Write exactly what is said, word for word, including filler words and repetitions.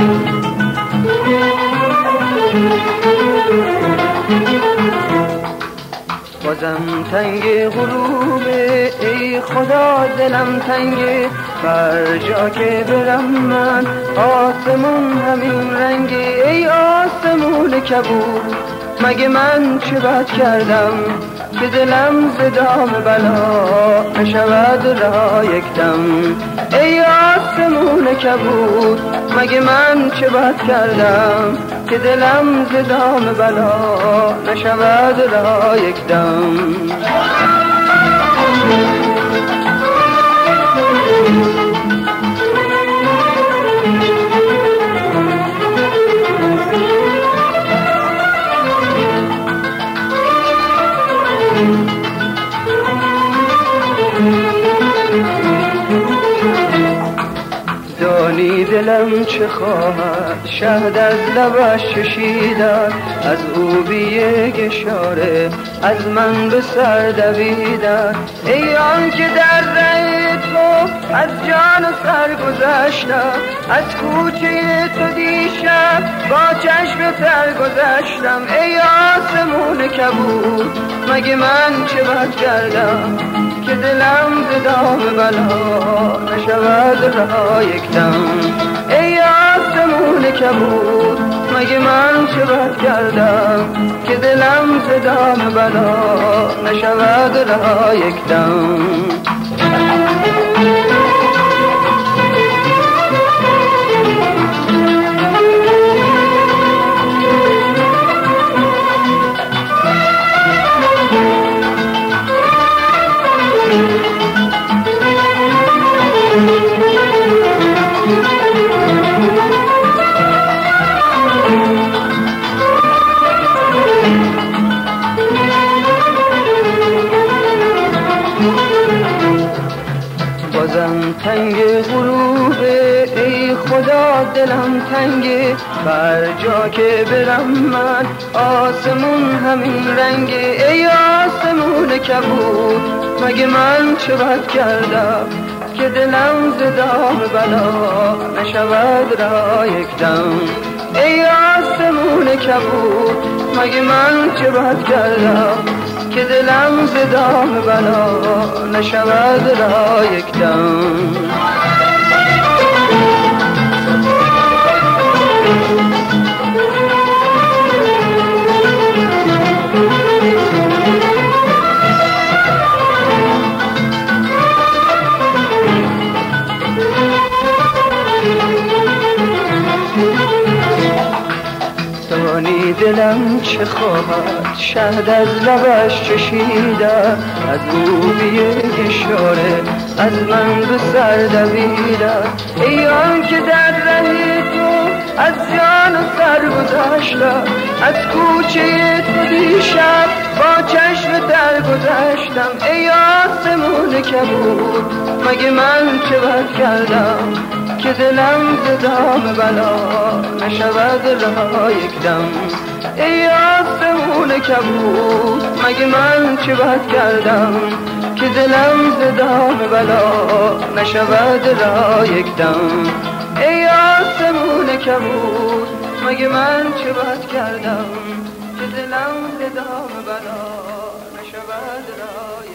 بازم تنگ غروبه ای خدا دلم تنگه، بر جا که برم من آسمون همین رنگه. ای آسمون کبود مگه من چه بد کردم که دلم ز دام بلا نشود رها یک دم. ای آسمون کبود مگه من چه بد کردم که دلم ز دام بلا نشود رها یک دم. دانی دلم چه خواهد شهد از لبش چشیدن، از او بی یک اشاره از من به سر دویدن. ای آن که در ره تو از جان و سر گذشتم، از کوچه تو دیشب با چشم تر گذشتم. ای آسمون کبود مگه من چه بد کردم که دلم ز دام بلا نشود رها یک دم. ای آسمون کبود مگه من چه بد کردم که دلم ز دام بلا نشود رها یک دم. بازم تنگ غروبه ای خدا دلم تنگه، بر جا که برم من آسمون همین رنگه. ای آسمون کبود مگه من چه بد کردم که دلم ز دام بلا نشود رها یک دم. ای آسمون کبود مگه من چه بد کردم که دلم ز دام بلا نشود رها یک دم. دانی دلم چه خواهد شهد از لبش چشیدن، از او بی یک اشاره از من به سر دویدن. ای آن که در ره تو از جان و سر گذشتم، از کوچه تو دیشب با چشم در گذشتم. ای آسمون کبود مگه من چه بد کردم که دلم ز دام بلا نشود رها یک دم. ای آسمون کبود مگه من چه بد کردم که دلم ز دام بلا نشود رها یک دم. ای آسمون کبود مگه من چه بد کردم که دلم ز دام بلا نشود رها یک دم.